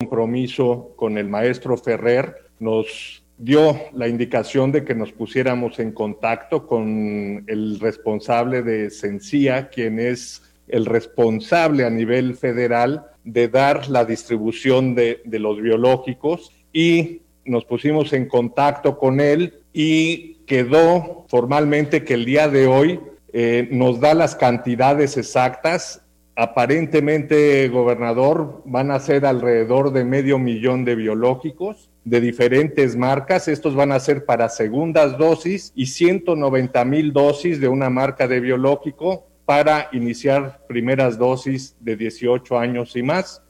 compromiso con el maestro Ferrer, nos dio la indicación de que nos pusiéramos en contacto con el responsable de Sencía, quien es el responsable a nivel federal de dar la distribución de los biológicos, y nos pusimos en contacto con él y quedó formalmente que el día de hoy nos da las cantidades exactas. Aparentemente, gobernador, van a ser alrededor de 500,000 de biológicos de diferentes marcas. Estos van a ser para segundas dosis y 190,000 dosis de una marca de biológico para iniciar primeras dosis de 18 años y más.